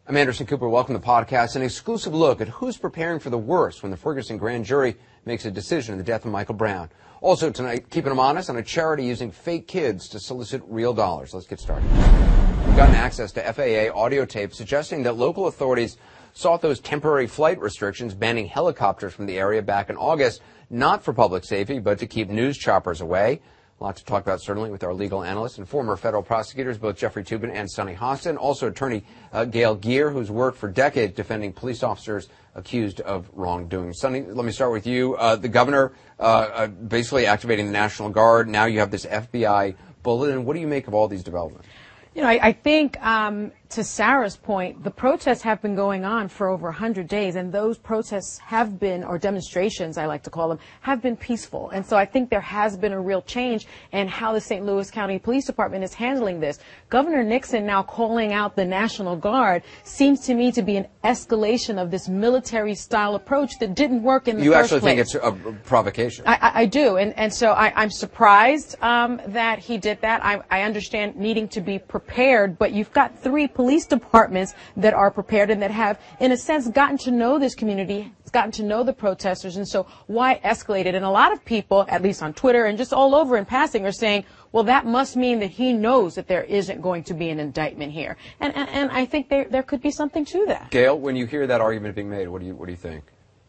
I'm Anderson Cooper. Welcome to the podcast. An exclusive look at who's preparing for the worst when the Ferguson grand jury makes a decision on the death of Michael Brown. Also tonight, keeping them honest on a charity using fake kids to solicit real dollars. Let's get started. We've gotten access to FAA audio tape suggesting that local authorities sought those temporary flight restrictions banning helicopters from the area back in August, not for public safety, but to keep news choppers away. A lot to talk about, certainly, with our legal analysts and former federal prosecutors, both Jeffrey Toobin and Sunny Hostin. Also, attorney Gail Geer, who's worked for decades defending police officers accused of wrongdoing. Sunny, let me start with you. The governor basically activating the National Guard. Now you have this FBI bulletin. What do you make of all these developments? You know, I think, to Sarah's point, the protests have been going on for over 100 days, and those protests have been, or demonstrations, I like to call them, have been peaceful. And so I think there has been a real change in how the St. Louis County Police Department is handling this. Governor Nixon now calling out the National Guard seems to me to be an escalation of this military-style approach that didn't work in the first place. You actually think it's a provocation? I do, and so I'm surprised that he did that. I understand needing to be prepared, but you've got three police departments that are prepared and that have, in a sense, gotten to know this community, gotten to know the protesters, and so why escalate it? And a lot of people, at least on Twitter and just all over in passing, are saying, well, that must mean that he knows that there isn't going to be an indictment here. And I think there could be something to that. Gail, when you hear that argument being made, what do you think?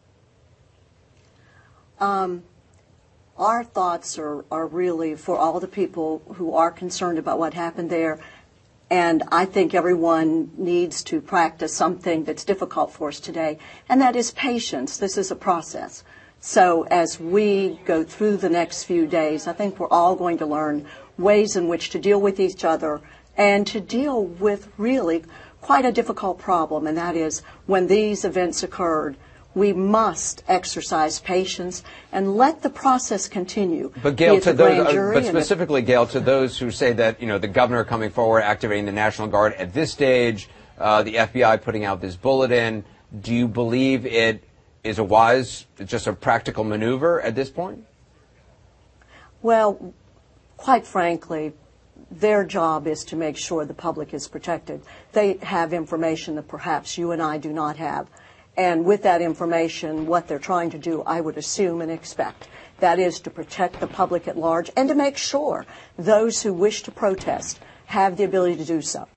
Our thoughts are really for all the people who are concerned about what happened there. And I think everyone needs to practice something that's difficult for us today, and that is patience. This is a process. So as we go through the next few days, I think we're all going to learn ways in which to deal with each other and to deal with really quite a difficult problem, and that is when these events occurred, we must exercise patience and let the process continue. But Gail, to those, but specifically, Gail, to those who say that, you know, the governor coming forward, activating the National Guard at this stage, the FBI putting out this bulletin, do you believe it is a wise, just a practical maneuver at this point? Well, quite frankly, their job is to make sure the public is protected. They have information that perhaps you and I do not have. And with that information, what they're trying to do, I would assume and expect, that is to protect the public at large and to make sure those who wish to protest have the ability to do so.